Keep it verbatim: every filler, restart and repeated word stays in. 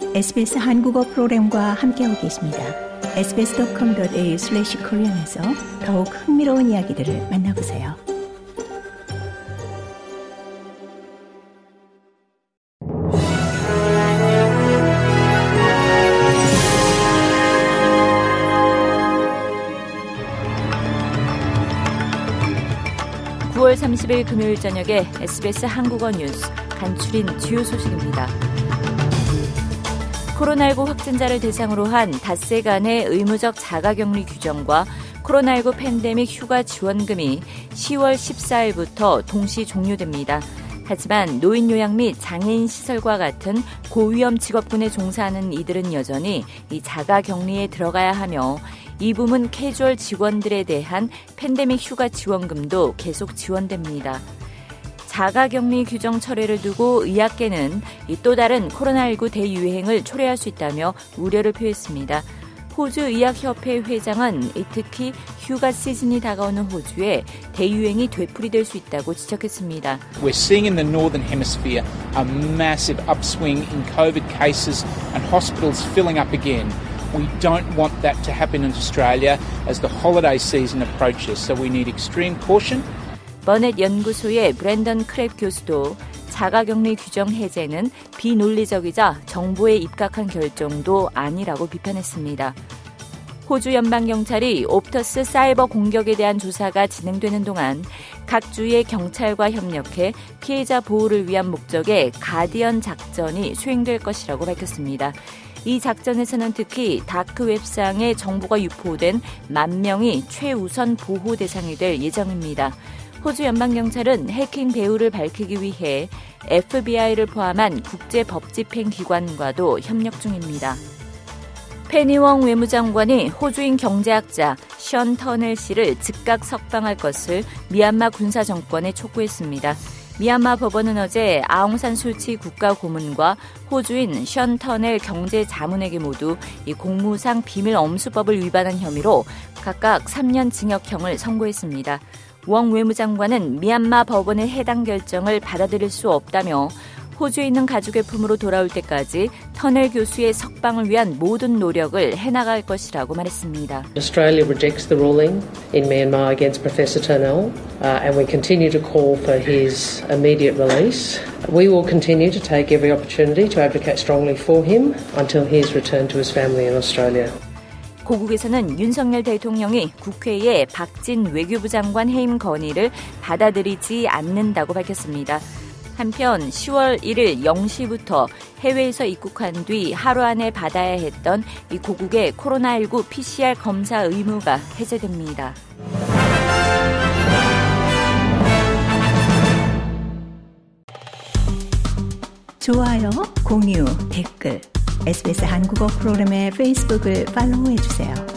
에스비에스 한국어 프로그램과 함께하고 계십니다. 에스비에스 닷컴 닷 에이유 슬래시 코리안에서 더욱 흥미로운 이야기들을 만나보세요. 구월 삼십일 금요일 저녁에 에스비에스 한국어 뉴스 간추린 주요 소식입니다. 코로나십구 확진자를 대상으로 한 닷새 간의 의무적 자가격리 규정과 코로나십구 팬데믹 휴가 지원금이 시월 십사일부터 동시 종료됩니다. 하지만 노인 요양 및 장애인 시설과 같은 고위험 직업군에 종사하는 이들은 여전히 이 자가격리에 들어가야 하며 이 부문 캐주얼 직원들에 대한 팬데믹 휴가 지원금도 계속 지원됩니다. 자가격리 규정 철회를 두고 의학계는 이 또 다른 코로나십구 대유행을 초래할 수 있다며 우려를 표했습니다. 호주 의학협회 회장은 특히 휴가 시즌이 다가오는 호주에 대유행이 되풀이될 수 있다고 지적했습니다. We're seeing in the northern hemisphere a massive upswing in COVID cases and hospitals filling up again. We don't want that to happen in Australia as the holiday season approaches, so we need extreme caution. 버넷 연구소의 브랜던 크랩 교수도 자가격리 규정 해제는 비논리적이자 정부에 입각한 결정도 아니라고 비판했습니다. 호주 연방경찰이 옵터스 사이버 공격에 대한 조사가 진행되는 동안 각 주의 경찰과 협력해 피해자 보호를 위한 목적의 가디언 작전이 수행될 것이라고 밝혔습니다. 이 작전에서는 특히 다크웹상에 정보가 유포된 만 명이 최우선 보호 대상이 될 예정입니다. 호주 연방경찰은 해킹 배후를 밝히기 위해 에프비아이를 포함한 국제법집행기관과도 협력 중입니다. 페니웡 외무장관이 호주인 경제학자 션 터넬 씨를 즉각 석방할 것을 미얀마 군사정권에 촉구했습니다. 미얀마 법원은 어제 아웅산 수치 국가고문과 호주인 션 터넬 경제자문에게 모두 이 공무상 비밀 엄수법을 위반한 혐의로 각각 삼 년 징역형을 선고했습니다. 웡 외무장관은 미얀마 법원의 해당 결정을 받아들일 수 없다며 호주에 있는 가족의 품으로 돌아올 때까지 터넬 교수의 석방을 위한 모든 노력을 해나갈 것이라고 말했습니다. Australia rejects the ruling in Myanmar against Professor Turnell uh, and we continue to call for his immediate release. We will continue to take every opportunity to advocate strongly for him until his return to his family in Australia. 고국에서는 윤석열 대통령이 국회에 박진 외교부 장관 해임 건의를 받아들이지 않는다고 밝혔습니다. 한편 시월 일일 영 시부터 해외에서 입국한 뒤 하루 안에 받아야 했던 이 고국의 코로나십구 피씨알 검사 의무가 해제됩니다. 좋아요, 공유, 댓글, 에스비에스 한국어 프로그램의 페이스북을 팔로우해주세요.